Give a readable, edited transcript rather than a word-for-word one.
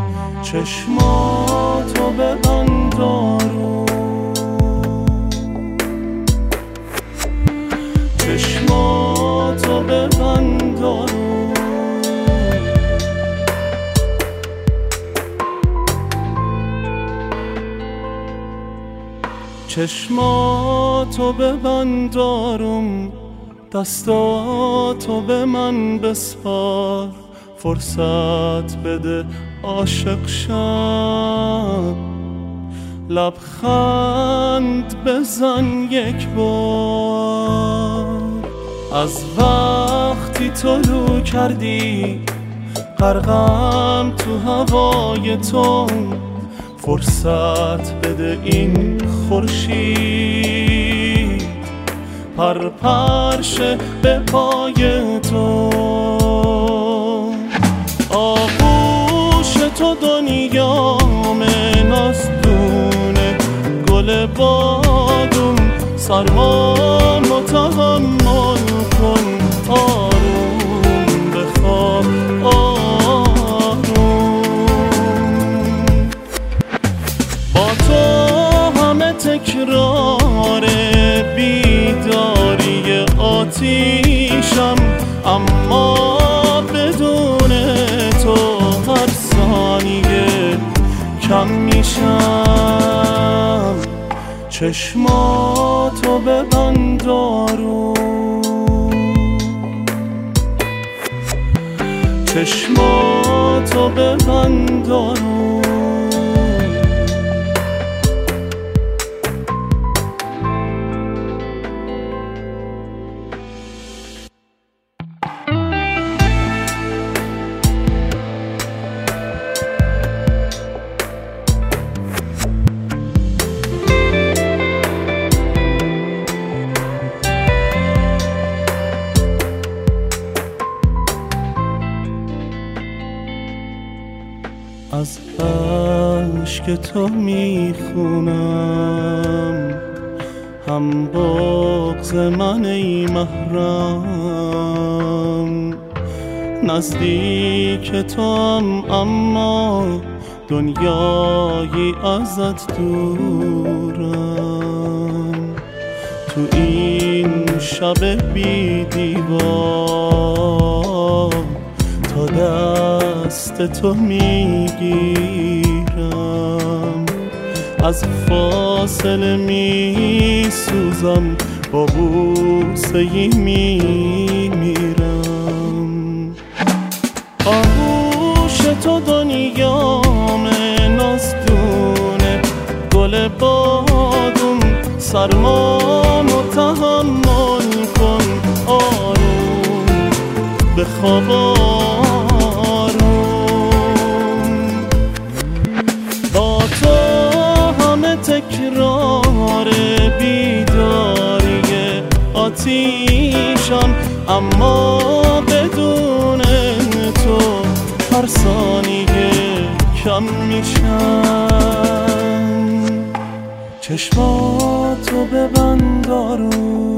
چشماتو ببند آروم، چشماتو ببند آروم، چشماتو ببند آروم، دستاتو به من بسپار، فرصت بده عاشق شم، لبخند بزن یک بار. از وقتی طلوع کردی غرقم تو هوای تو، فرصت بده این خورشید پرپرشه به پای تو. آغوش تو دنیامه، نازدونه گل بادوم، سرمامو تحمل کن، آروم بخواب آروم. با تو همه تکرار بیداری آتیشم، اما بدون تو هر ثانیه کم میشم. چشماتو ببند آروم، چشماتو ببند آروم. از عشق تو میخونم هم بغض من ای محرم، نزدیک توام اما دنیایی ازت دورم. تو این شب بی دیوار تا دست تو میگیرم، از فاصله میسوزم، با بوسه ای میمیرم. آغوش تو دنیامه، نازدونه گل بادوم، سرمامو تحمل کن، آروم بخواب آروم. با تو همه تکرار بیداری آتیشم، اما بدون تو هر ثانیه کم میشم. چشماتو ببند آروم،